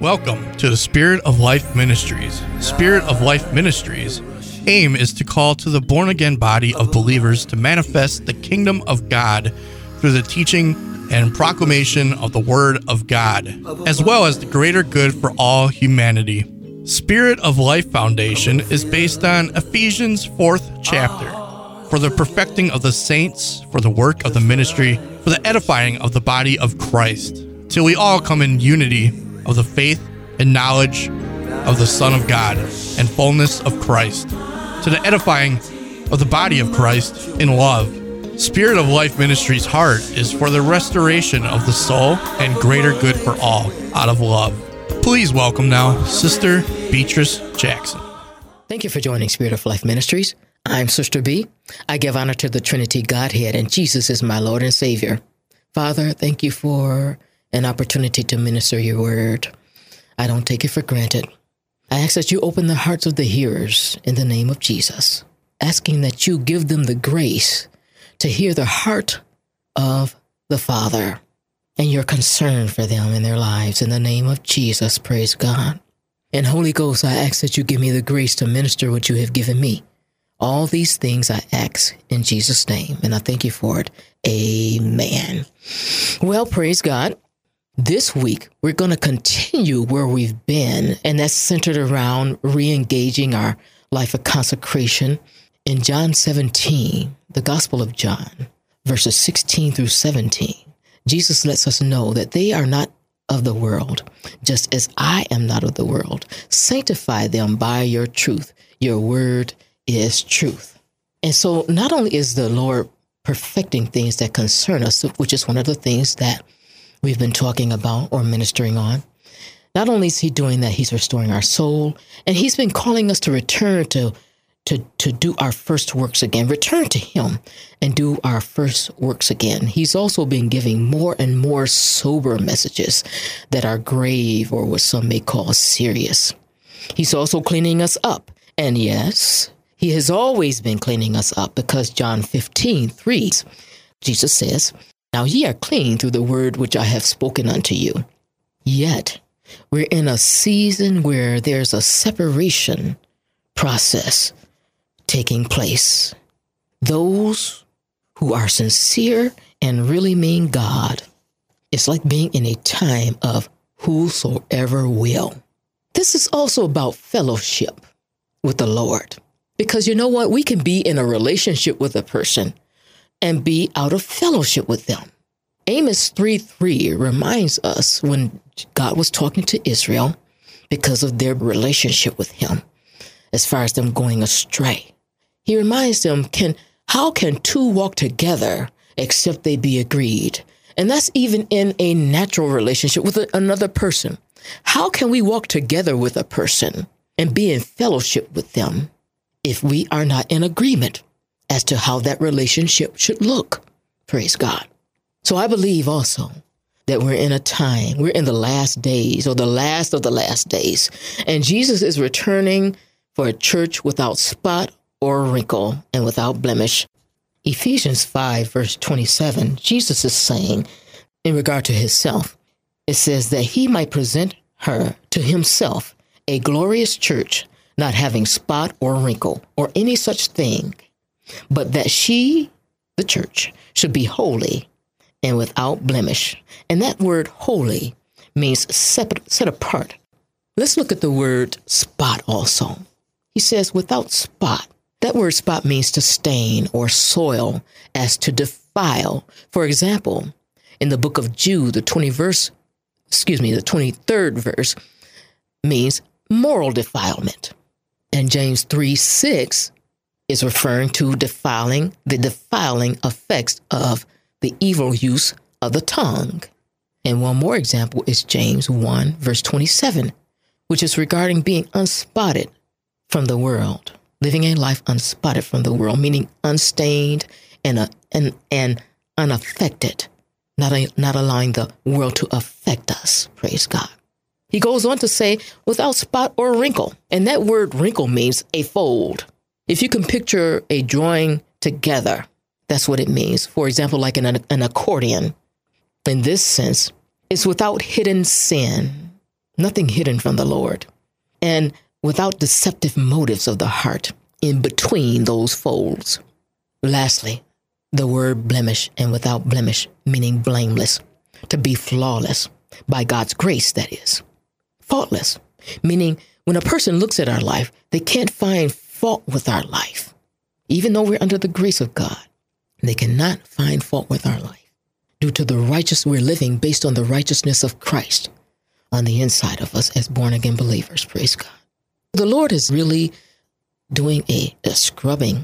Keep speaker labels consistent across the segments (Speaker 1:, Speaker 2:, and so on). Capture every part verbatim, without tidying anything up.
Speaker 1: Welcome to the Spirit of Life Ministries. Spirit of Life Ministries' aim is to call to the born-again body of believers to manifest the kingdom of God through the teaching and proclamation of the Word of God, as well as the greater good for all humanity. Spirit of Life Foundation is based on Ephesians fourth chapter, for the perfecting of the saints, for the work of the ministry, for the edifying of the body of Christ, till we all come in unity of the faith and knowledge of the Son of God and fullness of Christ, to the edifying of the body of Christ in love. Spirit of Life Ministries' heart is for the restoration of the soul and greater good for all out of love. Please welcome now Sister Beatrice Jackson.
Speaker 2: Thank you for joining Spirit of Life Ministries. I'm Sister B. I give honor to the Trinity Godhead, and Jesus is my Lord and Savior. Father, thank you for an opportunity to minister your word. I don't take it for granted. I ask that you open the hearts of the hearers in the name of Jesus, asking that you give them the grace to hear the heart of the Father and your concern for them in their lives in the name of Jesus. Praise God. And Holy Ghost, I ask that you give me the grace to minister what you have given me. All these things I ask in Jesus' name, and I thank you for it. Amen. Well, praise God. This week, we're going to continue where we've been, and that's centered around re-engaging our life of consecration. In John seventeen, the Gospel of John, verses sixteen through seventeen, Jesus lets us know that they are not of the world, just as I am not of the world. Sanctify them by your truth. Your word is truth. And so not only is the Lord perfecting things that concern us, which is one of the things that we've been talking about or ministering on. Not only is he doing that, he's restoring our soul, and he's been calling us to return to, to, to do our first works again, return to him and do our first works again. He's also been giving more and more sober messages that are grave, or what some may call serious. He's also cleaning us up. And yes, he has always been cleaning us up, because John fifteen three, Jesus says, "Now ye are clean through the word which I have spoken unto you." Yet we're in a season where there's a separation process taking place. Those who are sincere and really mean God, it's like being in a time of whosoever will. This is also about fellowship with the Lord. Because you know what? We can be in a relationship with a person and be out of fellowship with them. Amos three three reminds us when God was talking to Israel because of their relationship with him, as far as them going astray. He reminds them, can how can two walk together except they be agreed? And that's even in a natural relationship with another person. How can we walk together with a person and be in fellowship with them if we are not in agreement as to how that relationship should look? Praise God. So I believe also that we're in a time, we're in the last days, or the last of the last days, and Jesus is returning for a church without spot or wrinkle and without blemish. Ephesians five, verse twenty-seven, Jesus is saying in regard to himself, it says that he might present her to himself a glorious church, not having spot or wrinkle or any such thing, but that she, the church, should be holy and without blemish. And that word holy means set, set apart. Let's look at the word spot also. He says without spot. That word spot means to stain or soil, as to defile. For example, in the book of Jude, the twentieth verse, excuse me, the twenty-third verse means moral defilement. And James three six is referring to defiling, the defiling effects of the evil use of the tongue. And one more example is James one, verse twenty-seven, which is regarding being unspotted from the world, living a life unspotted from the world, meaning unstained and, uh, and, and unaffected, not, a, not allowing the world to affect us. Praise God. He goes on to say, without spot or wrinkle. And that word wrinkle means a fold. If you can picture a drawing together, that's what it means. For example, like an, an, an accordion. In this sense, it's without hidden sin. nothing hidden from the Lord, and without deceptive motives of the heart in between those folds. Lastly, the word blemish, and without blemish, meaning blameless, to be flawless, by God's grace, that is. Faultless, meaning when a person looks at our life, they can't find fault with our life. Even though we're under the grace of God, they cannot find fault with our life due to the righteous we're living based on the righteousness of Christ on the inside of us as born-again believers. Praise God. The Lord is really doing a, a scrubbing,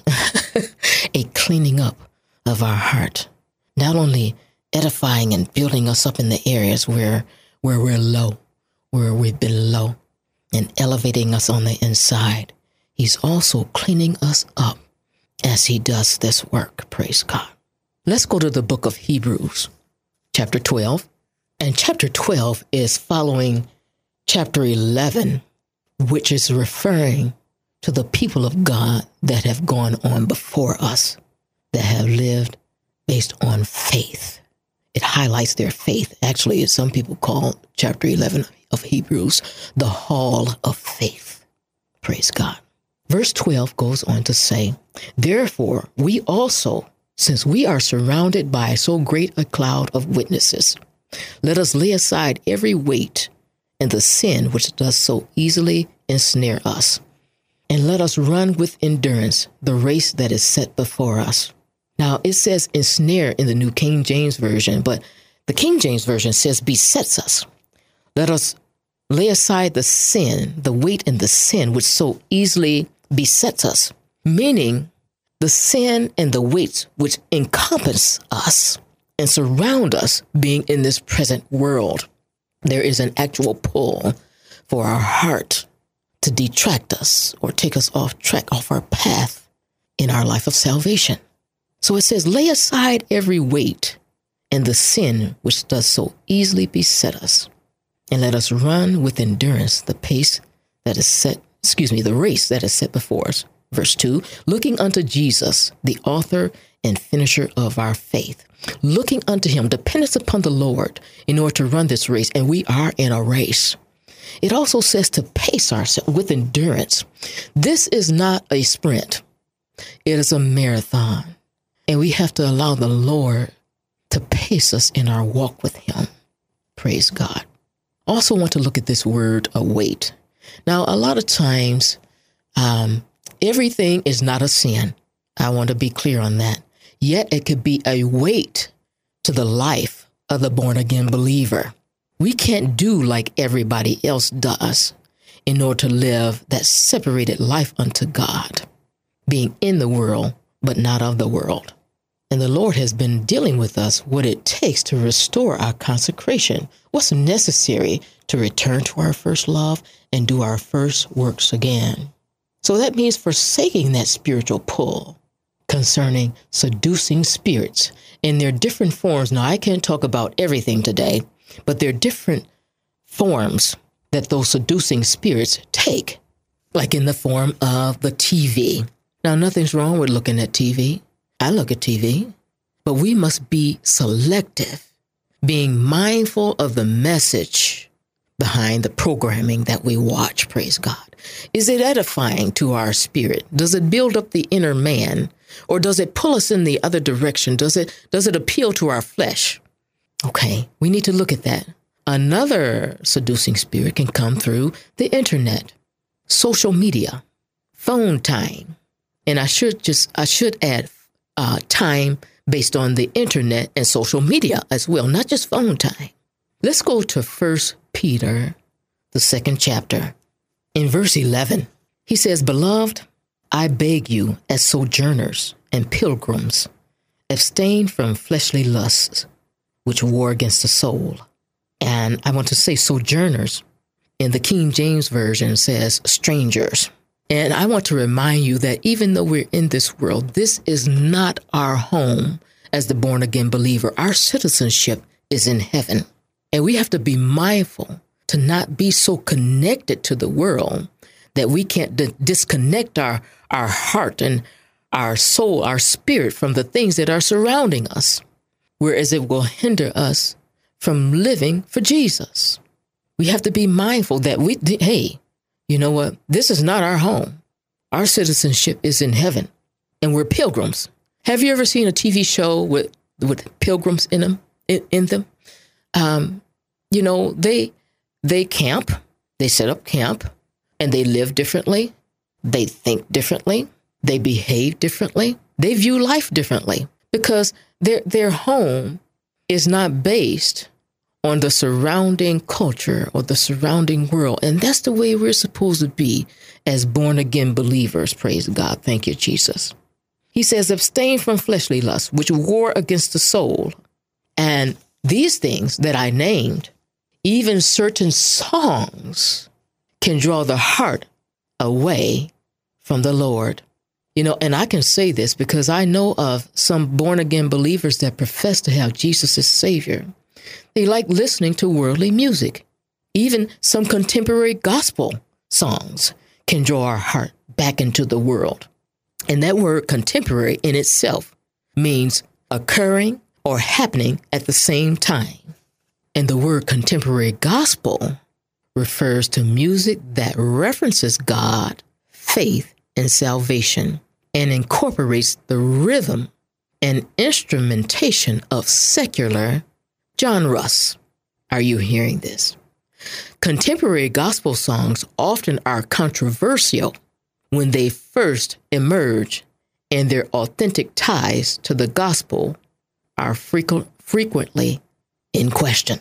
Speaker 2: a cleaning up of our heart, not only edifying and building us up in the areas where, where we're low, where we've been low, and elevating us on the inside. He's also cleaning us up as he does this work. Praise God. Let's go to the book of Hebrews, chapter twelve. And chapter twelve is following chapter eleven, which is referring to the people of God that have gone on before us, that have lived based on faith. It highlights their faith. Actually, as some people call chapter eleven of Hebrews, the hall of faith. Praise God. Verse twelve goes on to say, therefore, we also, since we are surrounded by so great a cloud of witnesses, let us lay aside every weight and the sin which does so easily ensnare us, and let us run with endurance the race that is set before us. Now, it says ensnare in the New King James Version, but the King James Version says besets us. Let us lay aside the sin, the weight and the sin which so easily besets us, meaning the sin and the weights which encompass us and surround us being in this present world. There is an actual pull for our heart to detract us or take us off track, off our path in our life of salvation. So it says, lay aside every weight and the sin which does so easily beset us, and let us run with endurance the pace that is set, excuse me, the race that is set before us. Verse two, looking unto Jesus, the author and finisher of our faith, looking unto him, dependence upon the Lord in order to run this race. And we are in a race. It also says to pace ourselves with endurance. This is not a sprint. It is a marathon. And we have to allow the Lord to pace us in our walk with him. Praise God. Also want to look at this word, await. Now, a lot of times, um, everything is not a sin. I want to be clear on that. Yet it could be a weight to the life of the born-again believer. We can't do like everybody else does in order to live that separated life unto God, being in the world, but not of the world. And the Lord has been dealing with us what it takes to restore our consecration, what's necessary to return to our first love and do our first works again. So that means forsaking that spiritual pull concerning seducing spirits in their different forms. Now, I can't talk about everything today, but there are different forms that those seducing spirits take, like in the form of the T V. Now, nothing's wrong with looking at T V. I look at T V, but we must be selective, being mindful of the message behind the programming that we watch. Praise God. Is it edifying to our spirit? Does it build up the inner man, or does it pull us in the other direction? Does it, does it appeal to our flesh? Okay, we need to look at that. Another seducing spirit can come through the internet, social media, phone time. And I should just, I should add uh, time based on the internet and social media as well, not just phone time. Let's go to First Peter, the second chapter. In verse eleven, he says, beloved, I beg you as sojourners and pilgrims, abstain from fleshly lusts, which war against the soul. And I want to say sojourners. In the King James Version says strangers. And I want to remind you that even though we're in this world, this is not our home as the born-again believer. Our citizenship is in heaven. And we have to be mindful to not be so connected to the world that we can't d- disconnect our, our heart and our soul, our spirit from the things that are surrounding us, whereas it will hinder us from living for Jesus. We have to be mindful that we, hey, you know what? This is not our home. Our citizenship is in heaven, and we're pilgrims. Have you ever seen a T V show with, with pilgrims in them? In, in them, um, you know, they they camp, they set up camp, and they live differently. They think differently. They behave differently. They view life differently because their their home is not based on the surrounding culture or the surrounding world. And that's the way we're supposed to be as born again believers. Praise God. Thank you, Jesus. He says, abstain from fleshly lusts, which war against the soul. And these things that I named, even certain songs can draw the heart away from the Lord. You know, and I can say this because I know of some born again believers that profess to have Jesus as Savior. They like listening to worldly music. Even some contemporary gospel songs can draw our heart back into the world. And that word contemporary in itself means occurring or happening at the same time. And the word contemporary gospel refers to music that references God, faith, and salvation, and incorporates the rhythm and instrumentation of secular genres. Are you hearing this? Contemporary gospel songs often are controversial when they first emerge, and their authentic ties to the gospel are frequent, frequently in question.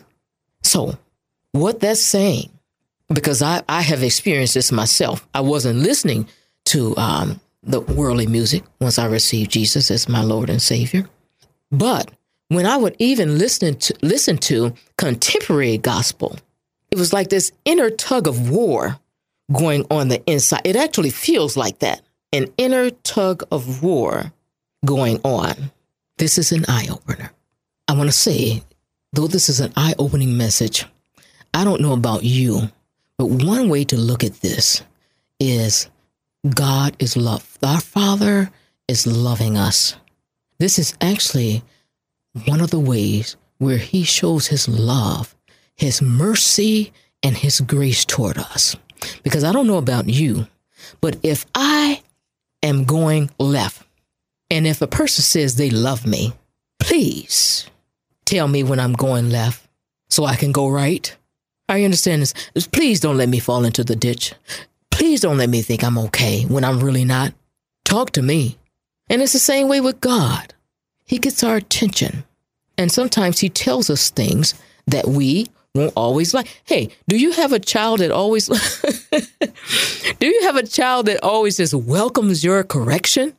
Speaker 2: So what that's saying, because I, I have experienced this myself. I wasn't listening to um, the worldly music once I received Jesus as my Lord and Savior. But when I would even listen to, listen to contemporary gospel, it was like this inner tug of war going on the inside. It actually feels like that, an inner tug of war going on. This is an eye-opener. I want to say, though this is an eye-opening message, I don't know about you, but one way to look at this is God is love. Our Father is loving us. This is actually one of the ways where he shows his love, his mercy, and his grace toward us. Because I don't know about you, but if I am going left, and if a person says they love me, please tell me when I'm going left so I can go right. I understand this. Please don't let me fall into the ditch. Please don't let me think I'm okay when I'm really not. Talk to me. And it's the same way with God. He gets our attention. And sometimes he tells us things that we won't always like. Hey, do you have a child that always, do you have a child that always just welcomes your correction?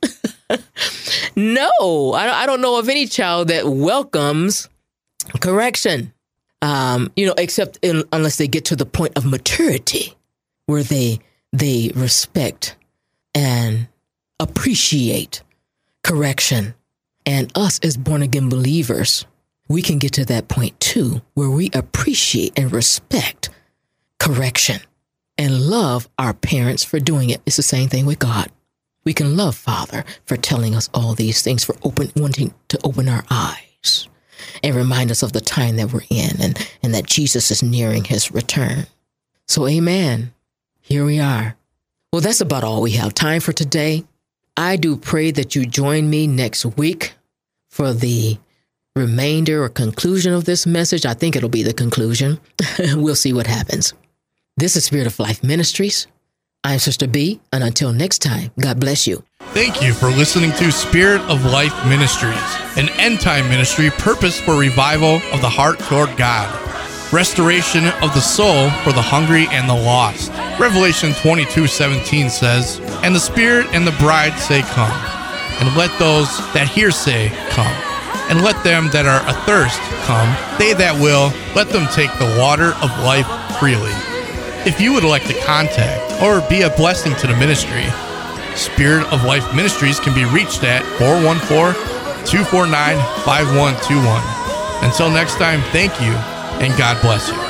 Speaker 2: No, I, I don't know of any child that welcomes correction, um, you know, except in, unless they get to the point of maturity where they, they respect and appreciate correction. And us as born again believers, we can get to that point too, where we appreciate and respect correction and love our parents for doing it. It's the same thing with God. We can love Father for telling us all these things, for open, wanting to open our eyes and remind us of the time that we're in, and, and that Jesus is nearing his return. So amen. Here we are. Well, that's about all we have time for today. I do pray that you join me next week for the remainder or conclusion of this message. I think it'll be the conclusion. We'll see what happens. This is Spirit of Life Ministries. I'm Sister B, and until next time, God bless you.
Speaker 1: Thank you for listening to Spirit of Life Ministries, an end-time ministry purpose for revival of the heart toward God, restoration of the soul for the hungry and the lost. Revelation twenty-two seventeen says, "And the Spirit and the bride say, Come. And let those that hear say, Come. And let them that are athirst come. They that will, let them take the water of life freely." If you would like to contact or be a blessing to the ministry, Spirit of Life Ministries can be reached at four one four, two four nine, five one two one. Until next time, thank you, and God bless you.